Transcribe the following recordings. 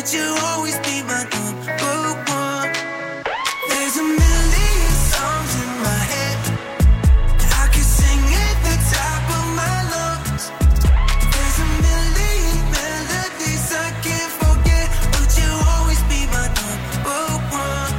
but you always be my number one. There's a million songs in my head, I can sing at the top of my lungs. There's a million melodies I can't forget, but you always be my number one.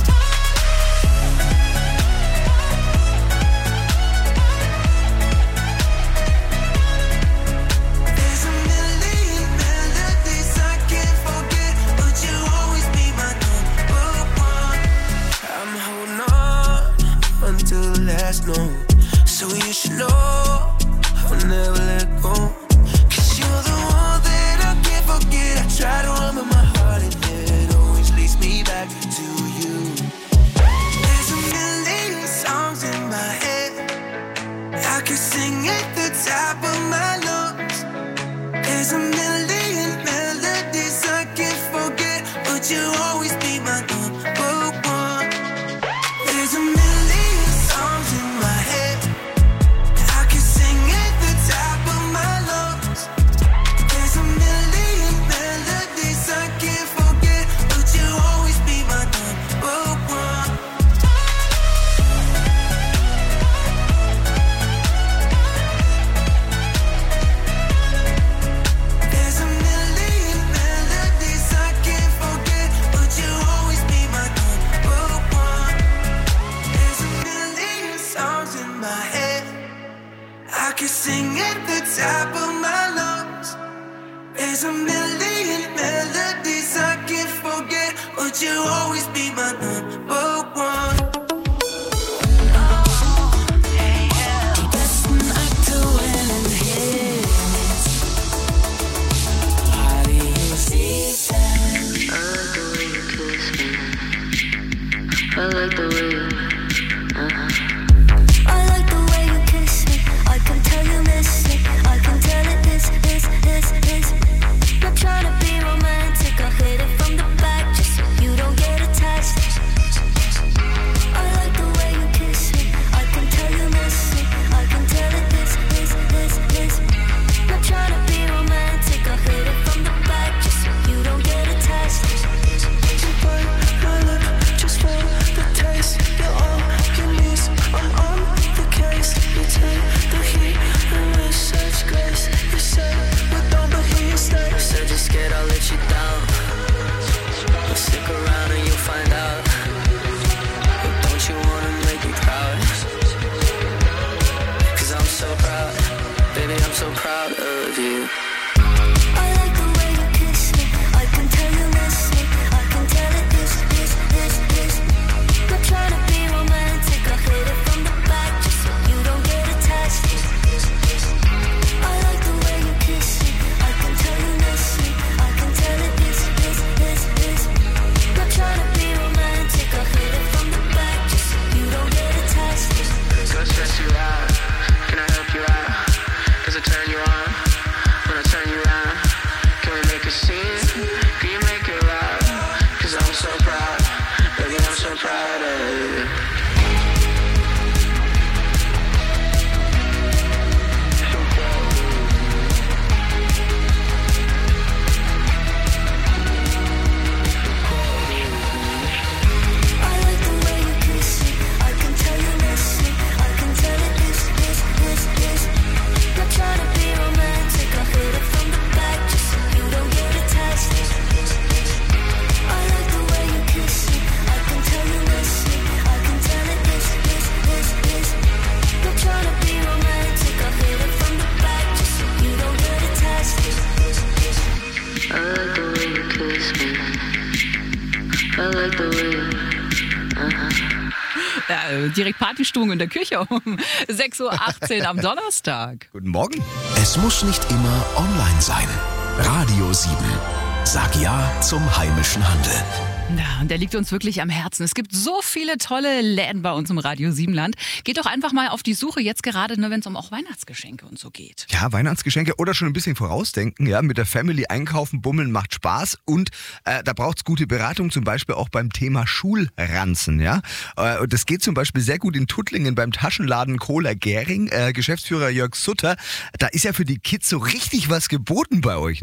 There's a million melodies I can't forget, but you always be my number one. I'm holding on until the last note, so you should know I'll never let go. 'Cause you're the one that I can't forget. I try to run with my heart and it always leads me back to you. There's a million songs in my head, I can sing at the top of my lungs. There's a million melodies I can't forget, but you always be my number one. There's a million songs in my head, I can sing at the top of my lungs. There's a million melodies I can't forget, but you always be my number one. There's a million melodies I can't forget, but you always be my number one. There's a million songs in my head, I can sing at the top of my lungs. There's a million melodies I can't forget, but you always be my number one. Die besten aktuellen Hits, Radio 7. I like the way you kiss me. I like the way you kiss me. I can tell you miss it. I can tell it is. Not trying to be romantic. I hit it from the back just so you don't get attached. I like the way you kiss me. I can tell you miss it. I can tell it is. Not trying to be romantic. I hit it from the back just so you don't get attached. You burn my lip just for the taste. You're on your knees, I'm on the case. You take the heat and with such grace. You say we're done, but here you stay. You said you're scared I'll let you down, but stick around and you'll find out. But don't you wanna make me proud? 'Cause I'm so proud, baby, I'm so proud of you. I like the way you kiss me. I can tell you miss me. I can tell it is. Not trying to be romantic. I hit it from the back just so you don't get attached. I like the way you kiss me. I can tell you miss me. I can tell it is. Not trying to be romantic. I hit it from the back just so you don't get attached. Don't stress you out, can I help you out? Does it turn you on when I turn you around? Can we make a scene? Can you make it loud? 'Cause I'm so proud, baby, I'm so proud of you. I like the way you kiss me. I can tell you miss me. I can tell it is. Not trying to be romantic. I hit it from the back just so you don't get attached. I like the way you kiss me. I can tell you miss me. I can tell it is. Not trying to be romantic. I hit it from the back just so you don't get attached. I like the way you kiss me. I like the way you... Ja, direkt Partystimmung in der Küche um 6.18 Uhr am Donnerstag. Guten Morgen. Es muss nicht immer online sein. Radio 7. Sag ja zum heimischen Handel. Ja, und der liegt uns wirklich am Herzen. Es gibt so viele tolle Läden bei uns im Radio 7 Land. Geht doch einfach mal auf die Suche, jetzt gerade, wenn es um auch Weihnachtsgeschenke und so geht. Ja, Weihnachtsgeschenke oder schon ein bisschen vorausdenken. Ja, mit der Family einkaufen, bummeln macht Spaß. Und da braucht es gute Beratung, zum Beispiel auch beim Thema Schulranzen. Ja, das geht zum Beispiel sehr gut in Tuttlingen beim Taschenladen Kohler Gäring. Geschäftsführer Jörg Sutter, da ist ja für die Kids so richtig was geboten bei euch, ne?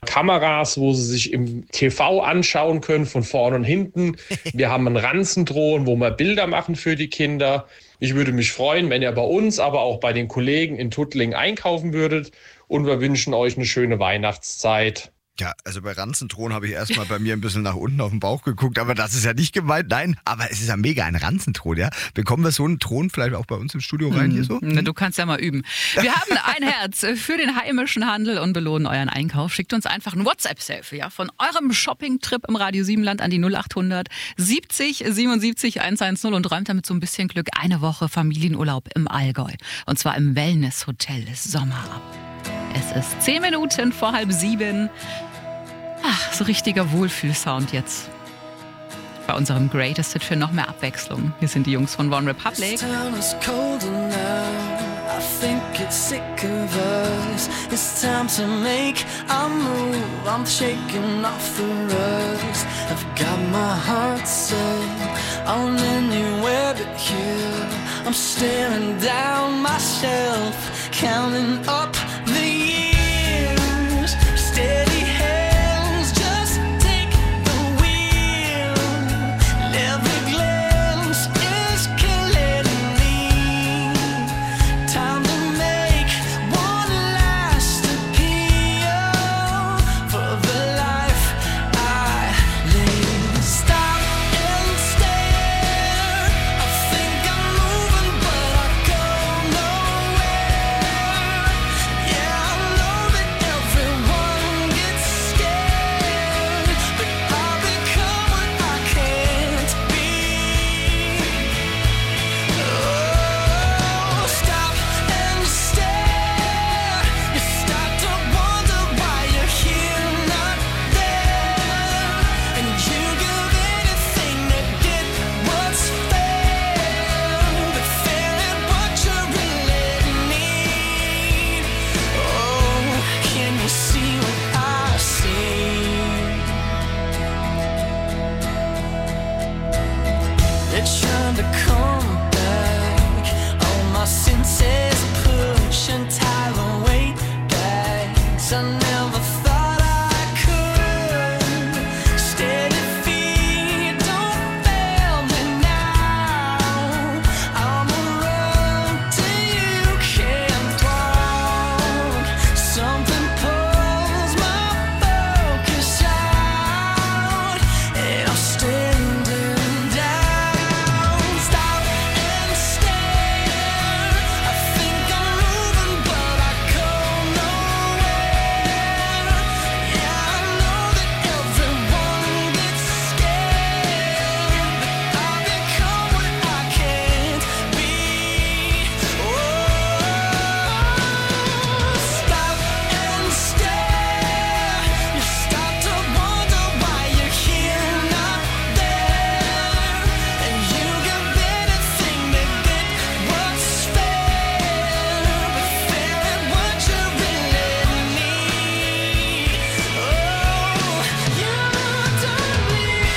Kameras, wo sie sich im TV anschauen können, von vorne und hinten. Wir haben einen Ranzendrohnen, wo wir Bilder machen für die Kinder. Ich würde mich freuen, wenn ihr bei uns, aber auch bei den Kollegen in Tuttlingen einkaufen würdet. Und wir wünschen euch eine schöne Weihnachtszeit. Ja, also bei Ranzendrohnen habe ich erstmal bei mir ein bisschen nach unten auf den Bauch geguckt, aber das ist ja nicht gemeint, nein, aber es ist ja mega, ein Ranzendron, ja. Bekommen wir so einen Thron vielleicht auch bei uns im Studio rein hier so? Du kannst ja mal üben. Wir haben ein Herz für den heimischen Handel und belohnen euren Einkauf. Schickt uns einfach ein WhatsApp-Selfie, ja, von eurem Shopping-Trip im Radio Siebenland an die 0800 70 77 110 und räumt damit so ein bisschen Glück eine Woche Familienurlaub im Allgäu. Und zwar im Wellness-Hotel Sommer ab. Es ist 10 Minuten vor 6:30. Ach, so richtiger Wohlfühlsound jetzt. Bei unserem Greatest Hit für noch mehr Abwechslung. Hier sind die Jungs von One Republic. This town is colder now. I think it's sick of us. It's time to make a move. I'm shaking off the rust. I've got my heart set on anywhere but here. I'm staring down myself, counting up the years. Steady hands, just take the wheel. Every glance is killing me. Time to make one last appeal for the life I live. Stop and stare. I think I'm moving, but I go nowhere. Yeah, I know that everyone gets scared, but I'll become what I can't be. Oh, stop and stare. You start to wonder why you're here, not there, and you give anything to get what's fair, but fair ain't what you really need. Oh, can you see what I see? They're trying to come back. All my senses push and tie the weight back. I never thought I could. Steady feet, don't fail me now. I'ma run till you can't walk. Something pulls my focus out, and I'm standing down. Stop and stare. I think I'm moving, but I go nowhere. Yeah, I know that everyone gets scared, but I become what I can't be. Oh, stop and stare. You start to wonder why you're here, not there, and you give anything to get what's fair, but fair ain't what you really need. Oh, you don't need.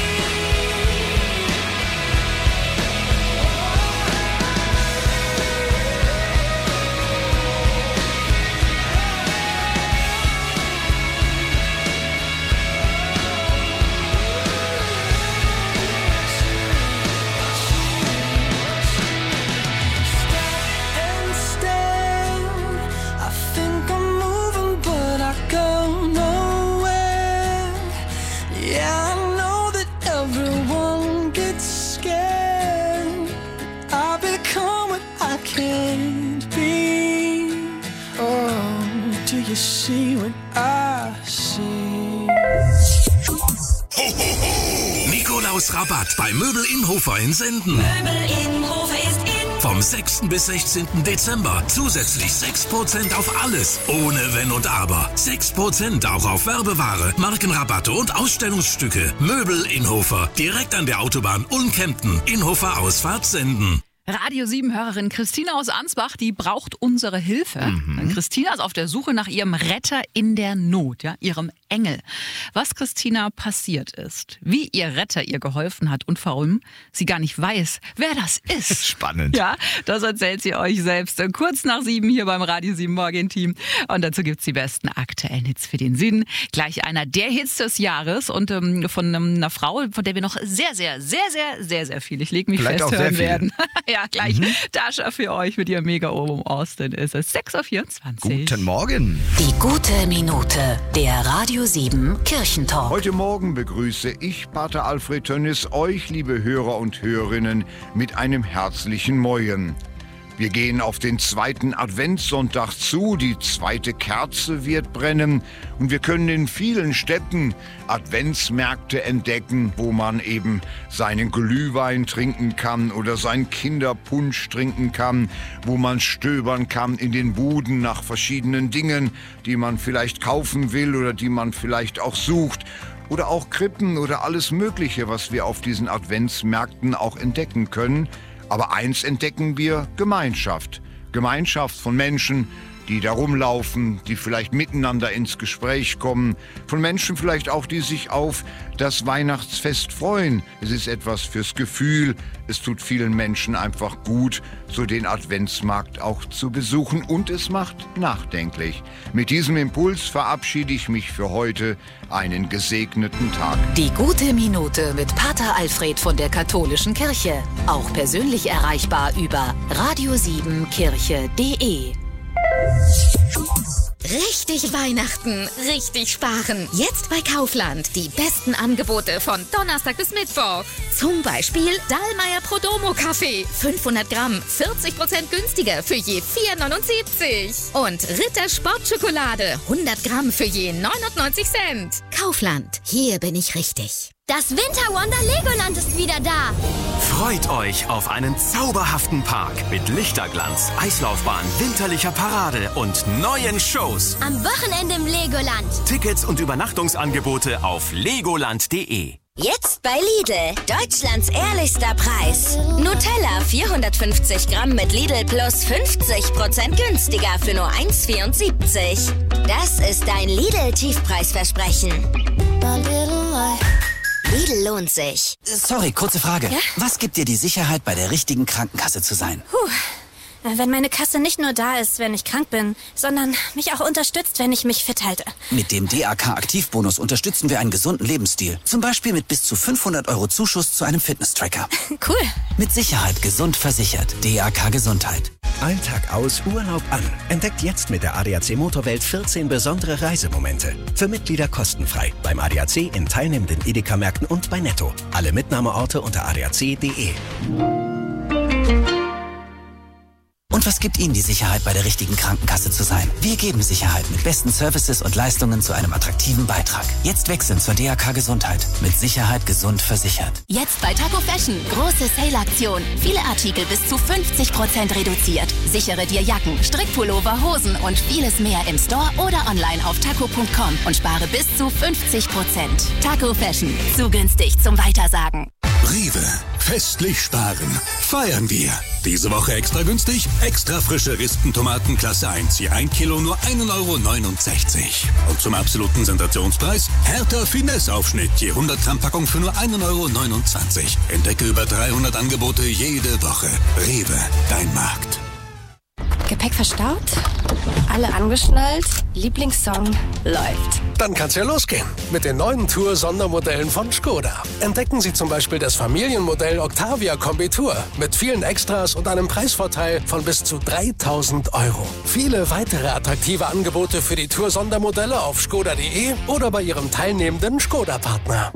And stare. I think I'm moving, but I go nowhere. Yeah, I know that everyone gets scared. I become what I can't be. Oh, do you see what I see? Nikolaus Rabatt bei Möbel Inhofer in Senden. Vom 6. bis 16. Dezember zusätzlich 6% auf alles, ohne Wenn und Aber. 6% auch auf Werbeware, Markenrabatte und Ausstellungsstücke. Möbel Inhofer, direkt an der Autobahn Ulm-Kempten. Inhofer Ausfahrt Senden. Radio 7-Hörerin Christina aus Ansbach, die braucht unsere Hilfe. Christina ist auf der Suche nach ihrem Retter in der Not, ja, ihrem Engel. Was Christina passiert ist, wie ihr Retter ihr geholfen hat und warum sie gar nicht weiß, wer das ist. Spannend. Ja, das erzählt sie euch selbst kurz nach 7 hier beim Radio 7 Morgen-Team. Und dazu gibt's die besten aktuellen Hits für den Süden. Gleich einer der Hits des Jahres und von einer Frau, von der wir noch sehr viel, ich leg mich Vielleicht fest, auch sehr hören viele. werden. Ja, gleich Dasha für euch mit ihrem Mega-Ohrwurm Austin ist es 6:24 Uhr. Guten Morgen. Die gute Minute, der Radio 7 Kirchentalk. Heute Morgen begrüße ich, Pater Alfred Tönnis, euch, liebe Hörer und Hörerinnen, mit einem herzlichen Moin. Wir gehen auf den 2. Adventssonntag zu, die 2. Kerze wird brennen und wir können in vielen Städten Adventsmärkte entdecken, wo man eben seinen Glühwein trinken kann oder seinen Kinderpunsch trinken kann, wo man stöbern kann in den Buden nach verschiedenen Dingen, die man vielleicht kaufen will oder die man vielleicht auch sucht. Oder auch Krippen oder alles Mögliche, was wir auf diesen Adventsmärkten auch entdecken können. Aber eins entdecken wir: Gemeinschaft. Gemeinschaft von Menschen, die da rumlaufen, die vielleicht miteinander ins Gespräch kommen. Von Menschen vielleicht auch, die sich auf das Weihnachtsfest freuen. Es ist etwas fürs Gefühl. Es tut vielen Menschen einfach gut, so den Adventsmarkt auch zu besuchen. Und es macht nachdenklich. Mit diesem Impuls verabschiede ich mich für heute. Einen gesegneten Tag. Die gute Minute mit Pater Alfred von der Katholischen Kirche. Auch persönlich erreichbar über radio7kirche.de. Richtig Weihnachten, richtig sparen. Jetzt bei Kaufland. Die besten Angebote von Donnerstag bis Mittwoch. Zum Beispiel Dallmayr Prodomo Kaffee. 500 Gramm, 40% günstiger für je 4,79. Und Ritter Sportschokolade. 100 Gramm für je 99 Cent. Kaufland. Hier bin ich richtig. Das Winterwonder Legoland ist wieder da. Freut euch auf einen zauberhaften Park mit Lichterglanz, Eislaufbahn, winterlicher Parade und neuen Shows. Am Wochenende im Legoland. Tickets und Übernachtungsangebote auf legoland.de. Jetzt bei Lidl, Deutschlands ehrlichster Preis. Nutella 450 Gramm mit Lidl Plus 50% günstiger für nur 1,74. Das ist dein Lidl-Tiefpreisversprechen. Lidl lohnt sich. Sorry, kurze Frage. Ja? Was gibt dir die Sicherheit, bei der richtigen Krankenkasse zu sein? Wenn meine Kasse nicht nur da ist, wenn ich krank bin, sondern mich auch unterstützt, wenn ich mich fit halte. Mit dem DAK-Aktivbonus unterstützen wir einen gesunden Lebensstil. Zum Beispiel mit bis zu 500 € Zuschuss zu einem Fitness-Tracker. Cool. Mit Sicherheit gesund versichert. DAK Gesundheit. Alltag aus, Urlaub an. Entdeckt jetzt mit der ADAC Motorwelt 14 besondere Reisemomente. Für Mitglieder kostenfrei. Beim ADAC in teilnehmenden Edeka-Märkten und bei Netto. Alle Mitnahmeorte unter adac.de. Und was gibt Ihnen die Sicherheit, bei der richtigen Krankenkasse zu sein? Wir geben Sicherheit mit besten Services und Leistungen zu einem attraktiven Beitrag. Jetzt wechseln zur DAK Gesundheit. Mit Sicherheit gesund versichert. Jetzt bei Taco Fashion. Große Sale-Aktion. Viele Artikel bis zu 50% reduziert. Sichere dir Jacken, Strickpullover, Hosen und vieles mehr im Store oder online auf taco.com und spare bis zu 50%. Taco Fashion. Zu günstig zum Weitersagen. Rewe. Festlich sparen. Feiern wir. Diese Woche extra günstig. Extra frische Rispentomaten Klasse 1. Je 1 Kilo nur 1,69 €. Und zum absoluten Sensationspreis Hertha Finesse-Aufschnitt. Je 100 Gramm Packung für nur 1,29 €. Entdecke über 300 Angebote jede Woche. Rewe. Dein Markt. Gepäck verstaut? Alle angeschnallt? Lieblingssong läuft. Dann kann's ja losgehen mit den neuen Tour-Sondermodellen von Skoda. Entdecken Sie zum Beispiel das Familienmodell Octavia Kombi Tour mit vielen Extras und einem Preisvorteil von bis zu 3.000 €. Viele weitere attraktive Angebote für die Tour-Sondermodelle auf skoda.de oder bei Ihrem teilnehmenden Skoda-Partner.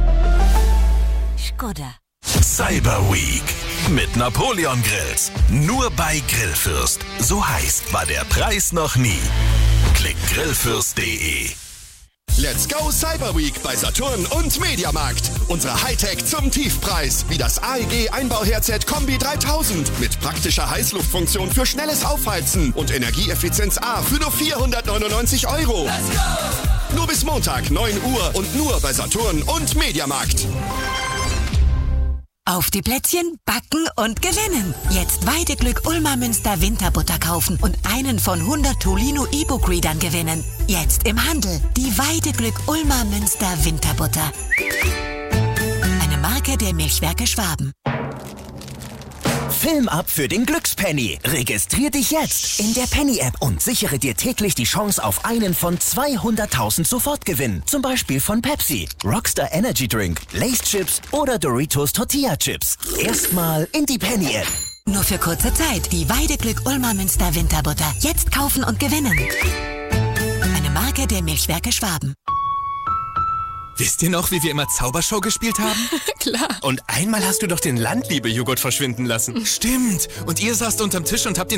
Skoda. Cyber Week mit Napoleon Grills. Nur bei Grillfürst. So heißt, war der Preis noch nie. Klick grillfürst.de. Let's go Cyber Week bei Saturn und Mediamarkt. Unsere Hightech zum Tiefpreis, wie das AEG Einbauherdset Kombi 3000 mit praktischer Heißluftfunktion für schnelles Aufheizen und Energieeffizienz A für nur 499 €. Let's go! Nur bis Montag 9 Uhr und nur bei Saturn und Mediamarkt. Auf die Plätzchen, backen und gewinnen. Jetzt Weideglück Ulmer Münster Winterbutter kaufen und einen von 100 Tolino E-Book Readern gewinnen. Jetzt im Handel. Die Weideglück Ulmer Münster Winterbutter. Eine Marke der Milchwerke Schwaben. Film ab für den Glückspenny. Registrier dich jetzt in der Penny-App und sichere dir täglich die Chance auf einen von 200.000 Sofortgewinn. Zum Beispiel von Pepsi, Rockstar Energy Drink, Lay's Chips oder Doritos Tortilla Chips. Erstmal in die Penny-App. Nur für kurze Zeit. Die Weideglück Ulmer Münster Winterbutter. Jetzt kaufen und gewinnen. Eine Marke der Milchwerke Schwaben. Wisst ihr noch, wie wir immer Zaubershow gespielt haben? Klar. Und einmal hast du doch den Landliebe-Joghurt verschwinden lassen. Stimmt. Und ihr saßt unterm Tisch und habt den